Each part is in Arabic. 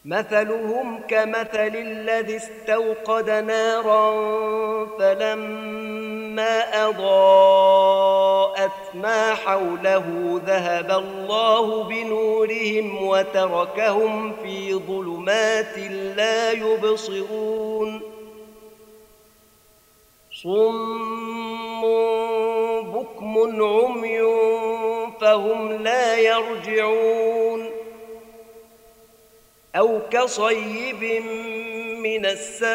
مثلهم كمثل الذي استوقد نارا فلما أضاءت ما حوله ذهب الله بنورهم وتركهم في ظلمات لا يبصرون صم بكم عمي فهم لا يرجعون أو كصيب من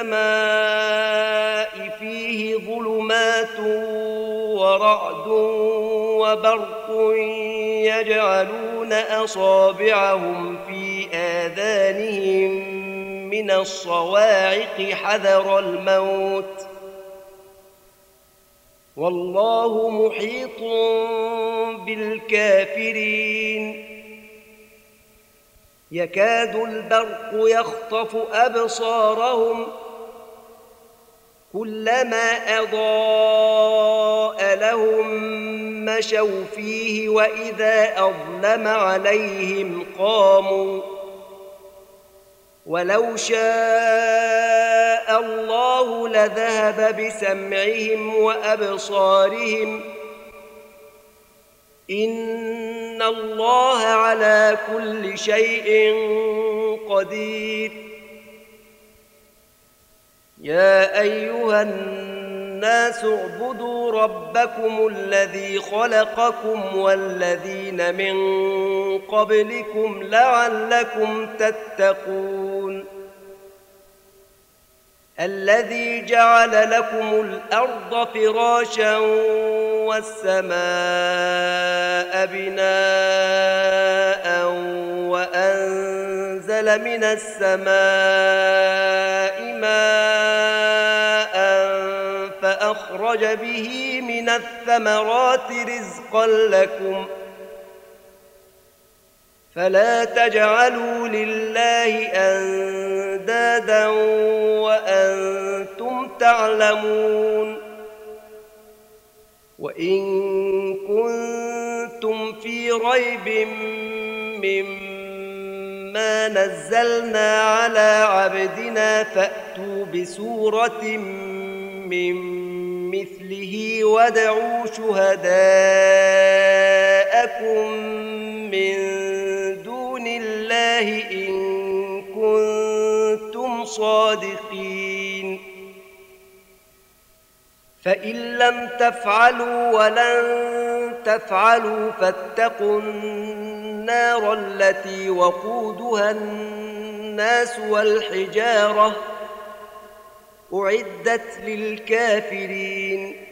السماء فيه ظلمات ورعد وبرق يجعلون أصابعهم في آذانهم من الصواعق حذر الموت والله محيط بالكافرين يكاد البرق يخطف أبصارهم كلما أضاء لهم مشوا فيه وإذا أظلم عليهم قاموا ولو شاء الله لذهب بسمعهم وأبصارهم إن الله على كل شيء قدير يا أيها الناس اعبدوا ربكم الذي خلقكم والذين من قبلكم لعلكم تتقون الذي جعل لكم الأرض فراشا والسماء بناء وأنزل من السماء ماء فأخرج به من الثمرات رزقا لكم فلا تجعلوا لله أندادا وأنتم تعلمون وإن كنتم في ريب مما نزلنا على عبدنا فأتوا بسورة من مثله وادعوا شهداءكم من دون الله إن كنتم صادقين فإن لم تفعلوا ولن تفعلوا فاتقوا النار التي وقودها الناس والحجارة أعدت للكافرين